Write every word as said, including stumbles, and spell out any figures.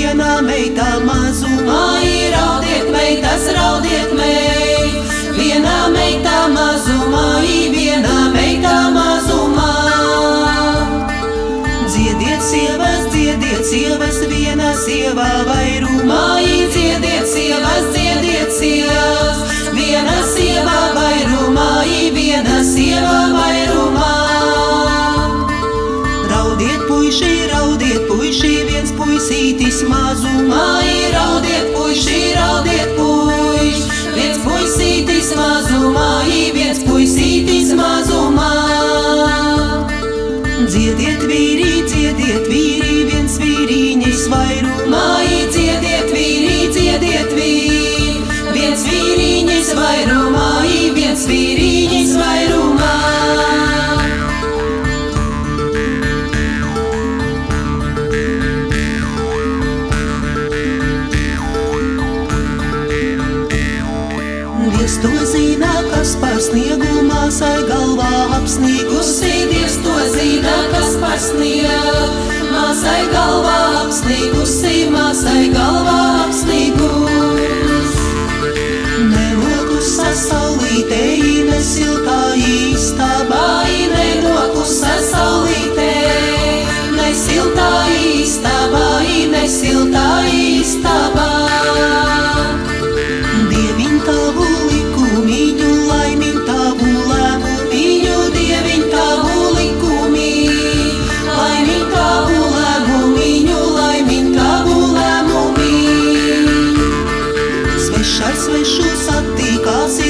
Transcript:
viena meita mazumā, raudiet meitas, raudiet meit. Viena meita mazumā, viena meita mazumā. Dziediet sievas, dziediet sievas, viena sieva vairumā, dziediet sievas, dziediet sievas. Viena sieva vairumā, viena sieva vairumā. Raudiet puiši, raudiet puiši, viens puisītis mazumā, raudiet puiši, raudiet puiši. Viens puisītis mazumā, viens puisītis mazumā. Dziediet vīri, dziediet vīri, viens vīriņš vairumā, dziediet vīri, dziediet vīri. Viens vīriņš vairumā, viens vīriņš vairumā. Dievs to zina, kas par sniegu māsai galvā apsnīgusi. Dievs to zina, kas par sniegu māsai galvā apsnīgusi, māsai galvā apsnīgus. Nelokusa saulītē, ne siltā istabā, nelokusa saulītē, ne siltā istabā, ne siltā istabā. Dieviņ tavu likumiņu, laimiņ tavu lēmumiņu, Dieviņ tavu likumiņu, laimiņ tavu lēmumiņu, laimiņ tavu lēmumiņu. Svešs ar svešu satīkās,